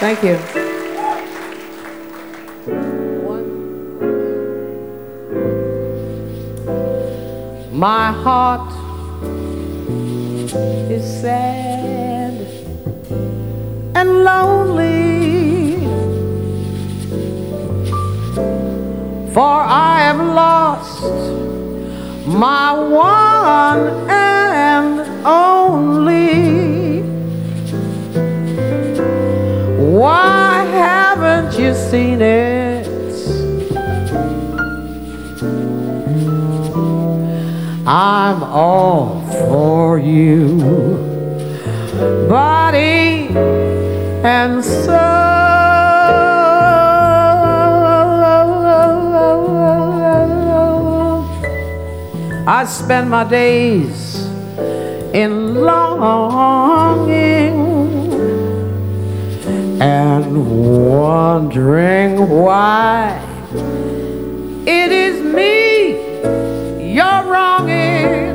Thank you. My heart is sad and lonely, for I have lost my one and only. Why haven't you seen it? I'm all for you, body and soul. I spend my days in longing and wondering why it is me you're wronging.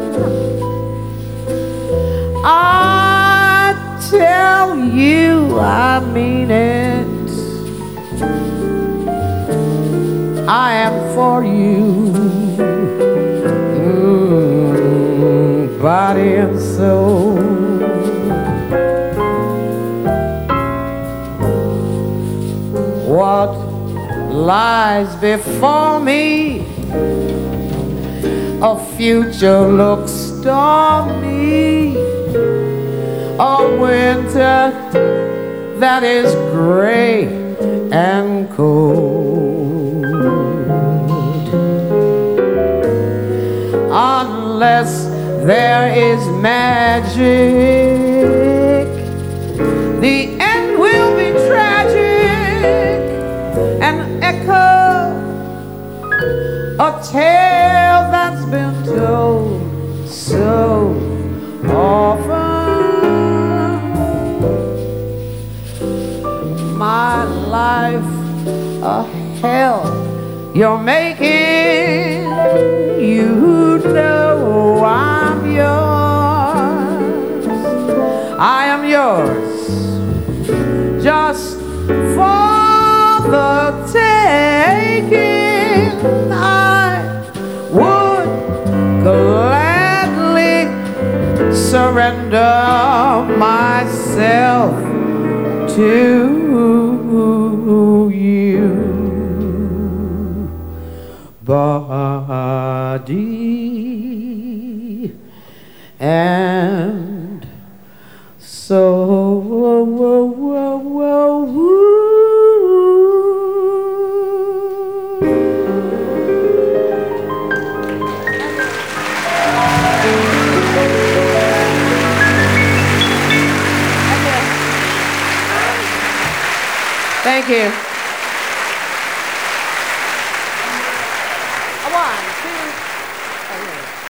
I tell you I mean it. I am for you, body and soul. What lies before me, a future looks stormy, a winter that is gray and cold. Unless there is magic, the end will be tragic and echo a tale that's been told so often. My life a hell you're making. You know I'm yours. I am yours just for the taking. I would gladly surrender myself to you, body and soul. Thank you. A 1, 2, 3.